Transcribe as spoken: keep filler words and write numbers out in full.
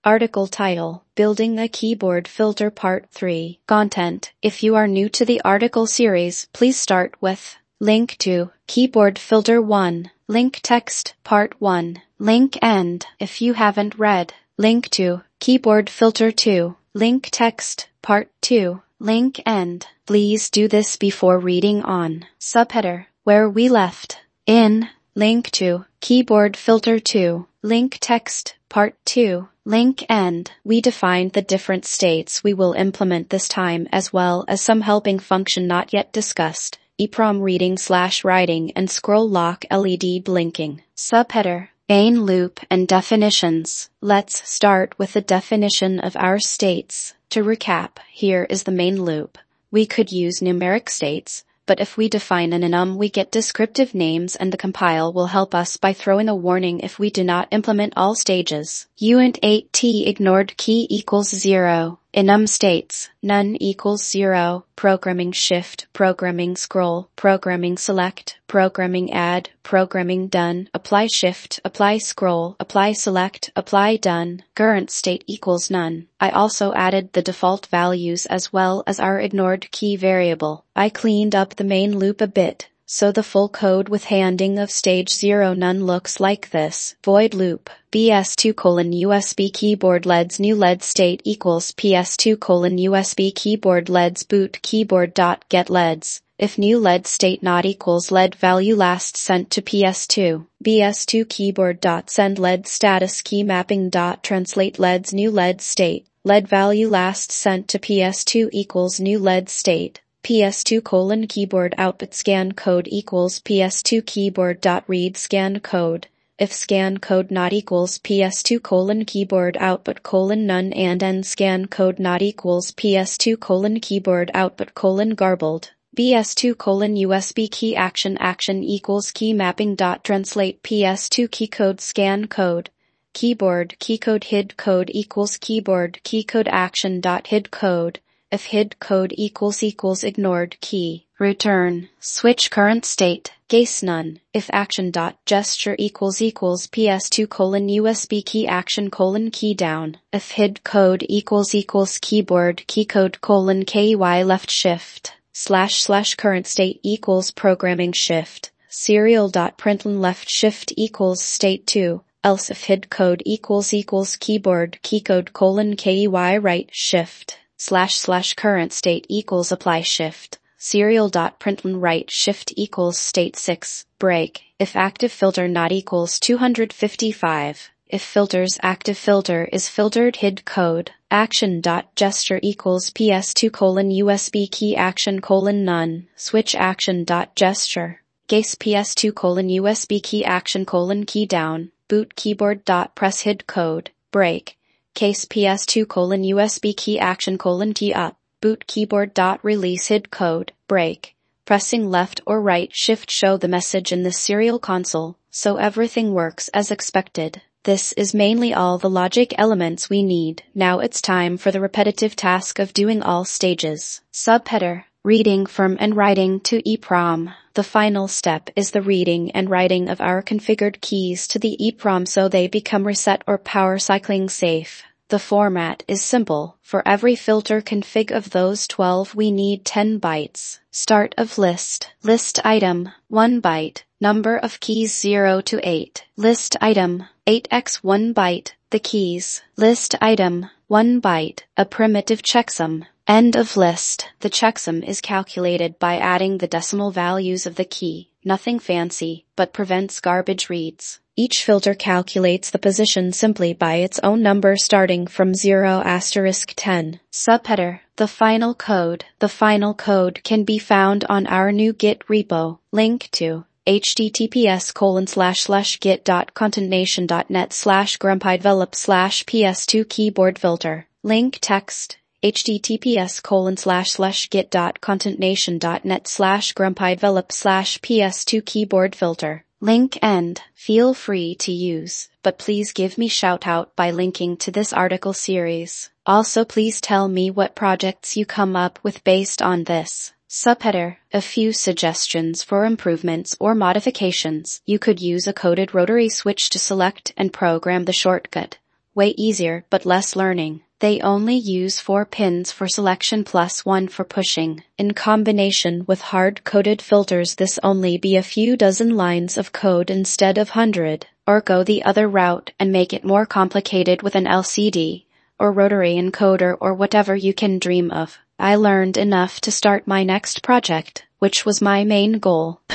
Article title, Building a Keyboard Filter Part three. Content. If you are new to the article series, please start with link to Keyboard Filter one, link text, Part one, link end. If you haven't read, link to Keyboard Filter two, link text, Part two, link end. Please do this before reading on. Subheader, where we left. In, link to Keyboard Filter two, link text, Part two, link end. We defined the different states we will implement this time as well as some helping function not yet discussed. EEPROM reading slash writing and scroll lock L E D blinking. Subheader, main loop and definitions. Let's start with the definition of our states. To recap, here is the main loop. We could use numeric states, but if we define an enum we get descriptive names and the compile will help us by throwing a warning if we do not implement all stages. Uint eight t ignored key equals zero. Enum states, none equals zero, programming shift, programming scroll, programming select, programming add, programming done, apply shift, apply scroll, apply select, apply done, current state equals none. I also added the default values as well as our ignored key variable. I cleaned up the main loop a bit, so the full code with handing of stage zero none looks like this. Void loop. B S two colon U S B keyboard L E Ds new L E D state equals P S two colon U S B keyboard L E Ds boot keyboard dot get L E Ds. If new L E D state not equals L E D value last sent to P S two. B S two keyboard dot send L E D status key mapping dot translate L E D's new L E D state. L E D value last sent to P S two equals new L E D state. P S two colon keyboard output scan code equals P S two keyboard dot read scan code. If scan code not equals P S two colon keyboard output colon none and end scan code not equals P S two colon keyboard output colon garbled. B S two colon U S B key action action equals key mapping dot translate P S two key code scan code. Keyboard key code hid code equals keyboard key code action dot hid code. If hid code equals equals ignored key. Return. Switch current state. Case none. If action dot gesture equals equals P S two colon U S B key action colon key down. If hid code equals equals keyboard key code colon key left shift. Slash slash current state equals programming shift. Serial dot println left shift equals state two. Else if hid code equals equals keyboard key code colon key right shift. Slash slash current state equals apply shift. Serial dot println right shift equals state six. Break. If active filter not equals two hundred fifty-five. If filters active filter is filtered hid code. Action dot gesture equals P S two colon U S B key action colon none. Switch action dot gesture. Case P S two colon U S B key action colon key down. Boot keyboard dot press hid code. Break. Case P S two colon U S B key action colon T up. Boot keyboard dot release hid code. Break. Pressing left or right shift show the message in the serial console, so everything works as expected. This is mainly all the logic elements we need. Now it's time for the repetitive task of doing all stages. Subheader. Reading from and writing to EEPROM. The final step is the reading and writing of our configured keys to the EEPROM so they become reset or power cycling safe. The format is simple. For every filter config of those twelve we need ten bytes. Start of list. List item, one byte. Number of keys zero to eight. List item, eight by one byte. The keys. List item, one byte. A primitive checksum. End of list. The checksum is calculated by adding the decimal values of the key. Nothing fancy, but prevents garbage reads. Each filter calculates the position simply by its own number starting from zero asterisk ten. Subheader. The final code. The final code can be found on our new Git repo. Link to https colon slash slash git dot contentnation dot net slash grumpydevelop slash ps2 keyboard filter. Link text. https colon slash slash git dot contentnation dot net slash grumpydevelop slash ps2 keyboard filter. Link end. Feel free to use, but please give me shout out by linking to this article series. Also please tell me what projects you come up with based on this. Subheader. A few suggestions for improvements or modifications. You could use a coded rotary switch to select and program the shortcut. way easier but less learning. They only use four pins for selection plus one for pushing. In combination with hard-coded filters, this only be a few dozen lines of code instead of hundred. Or go the other route and make it more complicated with an L C D, or rotary encoder, or whatever you can dream of. I learned enough to start my next project, which was my main goal.